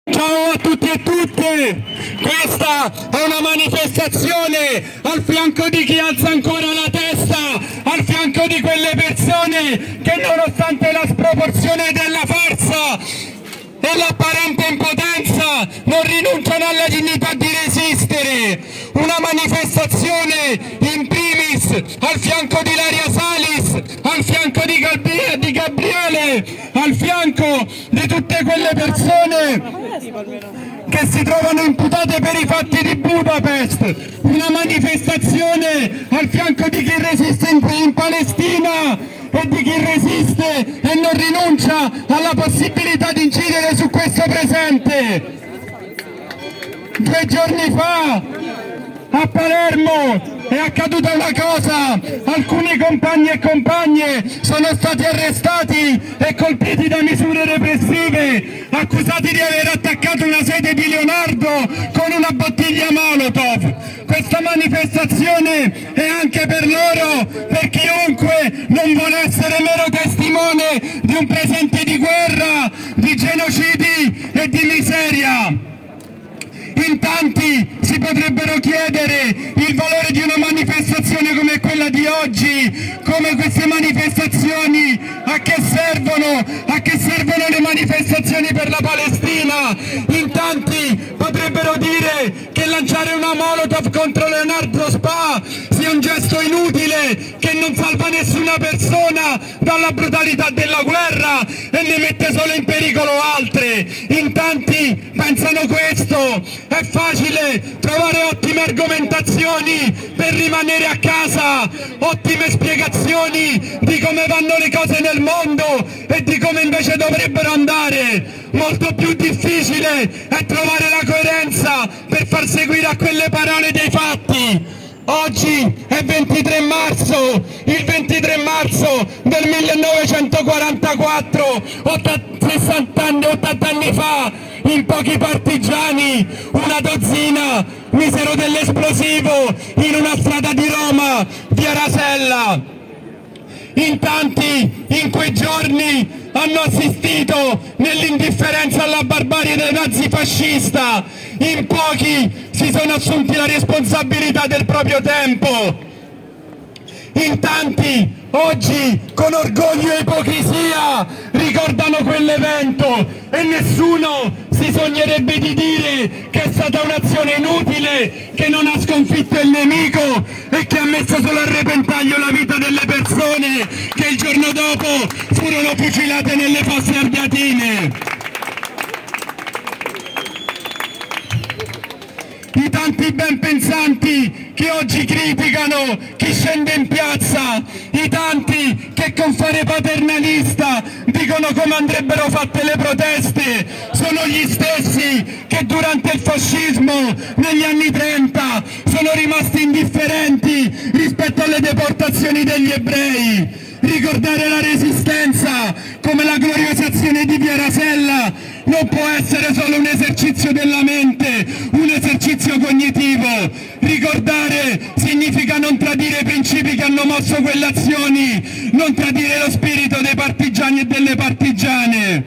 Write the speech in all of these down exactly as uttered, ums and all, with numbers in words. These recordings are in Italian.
Ciao a tutti e tutte, questa è una manifestazione al fianco di chi alza ancora la testa, al fianco di quelle persone che nonostante la sproporzione della forza e l'apparente impotenza non rinunciano alla dignità di resistere. Una manifestazione in primis al fianco di Ilaria Salis, al fianco di, Gabri- di Gabriele, al fianco di tutte quelle persone che si trovano imputate per i fatti di Budapest. Una manifestazione al fianco di chi resiste in, in Palestina e di chi resiste e non rinuncia alla possibilità di incidere su questo presente. Due giorni fa a Palermo è accaduta una cosa: alcuni compagni e compagne sono stati arrestati e colpiti da misure repressive, accusati di aver attaccato una sede di Leonardo con una bottiglia Molotov. Questa manifestazione è anche per loro, per chiunque non vuole essere mero testimone di un presente di guerra, di genocidi e di miseria. In tanti si potrebbero chiedere il valore di una manifestazione come quella di oggi, come queste manifestazioni, a che servono, a che servono le manifestazioni per la Palestina. In tanti potrebbero dire che lanciare una Molotov contro Leonardo Spa sia un gesto inutile, che non salva nessuna persona dalla brutalità della guerra e ne mette solo in pericolo altre. In tanti pensano questo. È facile trovare ottime argomentazioni per rimanere a casa, ottime spiegazioni di come vanno le cose nel mondo e di come invece dovrebbero andare. Molto più difficile è trovare la coerenza per far seguire a quelle parole dei fatti. Oggi è ventitré marzo, il ventitré marzo del millenovecentoquarantaquattro, sessanta anni, ottanta anni fa, in pochi partigiani, una dozzina, misero dell'esplosivo in una strada di Roma, via Rasella. In tanti in quei giorni hanno assistito nell'indifferenza alla barbarie del nazifascista, in pochi si sono assunti la responsabilità del proprio tempo. In tanti oggi con orgoglio e ipocrisia ricordano quell'evento e nessuno si sognerebbe di dire che è stata un'azione inutile, che non ha sconfitto il nemico e che ha messo solo a repentaglio la vita delle persone che il giorno dopo furono fucilate nelle fosse ardeatine. I tanti ben pensanti che oggi criticano chi scende in piazza, i tanti che con fare paternalista dicono come andrebbero fatte le proteste, sono gli stessi che durante il fascismo negli anni trenta sono rimasti indifferenti rispetto alle deportazioni degli ebrei. Ricordare la resistenza come la gloriosa azione di via Rasella non può essere solo un esercizio della mente, un esercizio cognitivo. Ricordare significa non tradire i principi che hanno mosso quelle azioni, non tradire lo spirito dei partigiani e delle partigiane.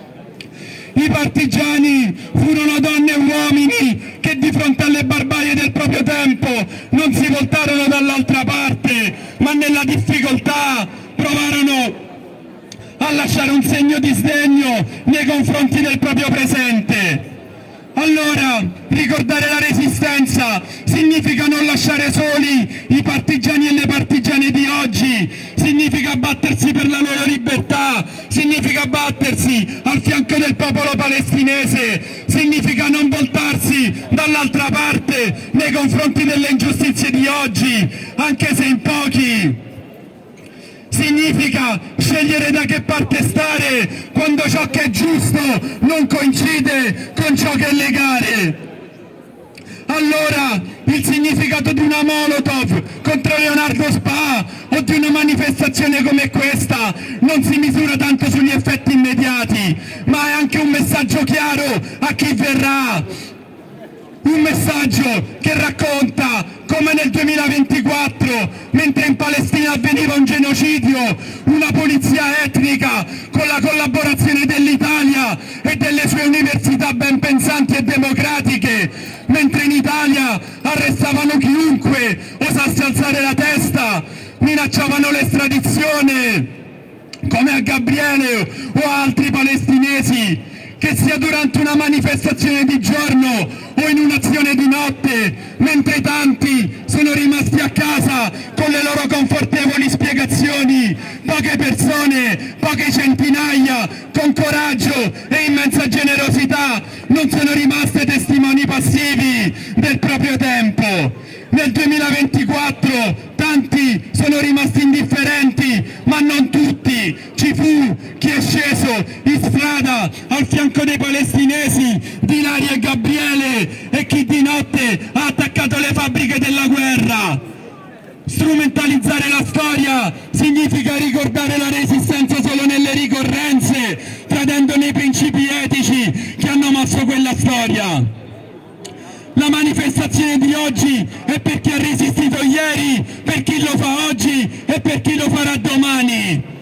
I partigiani furono donne e uomini che di fronte alle barbarie del proprio tempo non si voltarono dall'altra parte, ma nella difficoltà provarono a lasciare un segno di sdegno nei confronti del proprio presente. Allora, ricordare la resistenza significa non lasciare soli i partigiani e le partigiane di oggi, significa battersi per la loro libertà, significa battersi al fianco del popolo palestinese, significa non voltarsi dall'altra parte nei confronti delle ingiustizie di oggi, anche se in pochi. Significa scegliere da che parte stare quando ciò che è giusto non coincide con ciò che è legale. Allora il significato di una Molotov contro Leonardo Spa o di una manifestazione come questa non si misura tanto sugli effetti immediati, ma è anche un messaggio chiaro a chi verrà. Un messaggio che racconta come nel duemilaventiquattro, mentre in Palestina avveniva un genocidio, una pulizia etnica con la collaborazione dell'Italia e delle sue università ben pensate Gabriele o altri palestinesi, che sia durante una manifestazione di giorno o in un'azione di notte, mentre tanti sono rimasti a casa con le loro confortevoli spiegazioni, poche persone, poche centinaia, con coraggio e immensa generosità, non sono rimaste testimoni passivi del proprio tempo. Nel duemilaventiquattro tanti sono rimasti indifferenti, ma non tutti. Ci fu chi è sceso in strada al fianco dei palestinesi, di Ilaria e Gabriele, e chi di notte ha attaccato le fabbriche della guerra. Strumentalizzare la storia significa ricordare la resistenza solo nelle ricorrenze, tradendone i principi etici che hanno mosso quella storia. La manifestazione di oggi è per chi ha resistito ieri, per chi lo fa oggi e per chi lo farà domani.